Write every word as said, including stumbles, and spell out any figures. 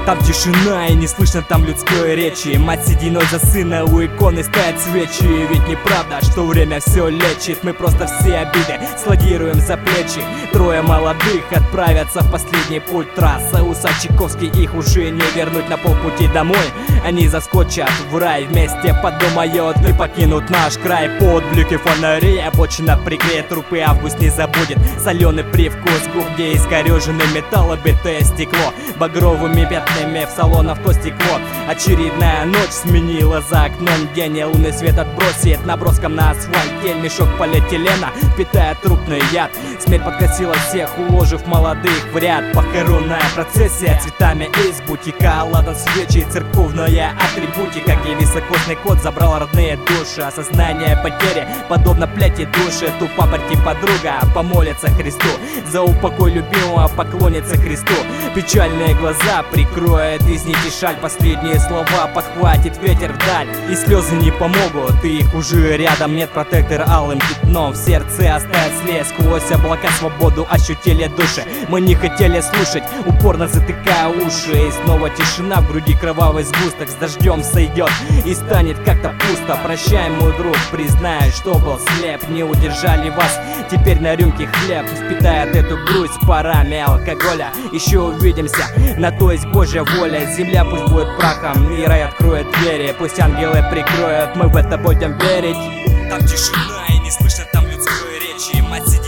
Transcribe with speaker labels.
Speaker 1: Там тишина и не слышно там людской речи. Мать сединой за сына, у иконы стоят свечи. Ведь неправда, что время все лечит. Мы просто все обиды складируем за плечи. Трое молодых отправятся в последний путь. Трасса Усачиковский, их уже не вернуть на полпути домой. Они заскочат в рай, вместе подумают, не покинут наш край. Под блики фонарей обочина пригреет, трупы август не забудет. Соленый привкус губ, где искореженный металл, битое стекло. Багровыми пятнами в салон авто стекло. Очередная ночь сменила за окном день, и лунный свет отбросит наброском на асфальте мешок полиэтилена, питая трупный яд. Смерть подкосила всех, уложив молодых в ряд. Похоронная процессия цветами из бутика, ладан свечи, церковная атрибутика, где високосный кот забрал родные души. Осознание потери подобно пляти души. Тупо прийти подруга помолится Христу за упокой любимого, поклонится Христу. Печальные глаза прикроет из нити шаль, последние слова подхватит ветер вдаль. И слезы не помогут, их уже рядом нет. Протектор алым пятном в сердце оставит след. Сквозь облака свободу ощутили души. Мы не хотели слушать, упорно затыкая уши. И снова тишина, в груди кровавый сгусток. С дождем сойдет и станет как-то пусто. Прощай, мой друг, признаю, что был слеп. Не удержали вас, теперь на рюмке хлеб впитает эту грусть парами алкоголя. Еще увидимся, на то есть Божья воля. Земля пусть будет прахом, и рай откроет двери. Пусть ангелы прикроют, мы в это будем верить. Там тишина и не слышно там людской речи. Мать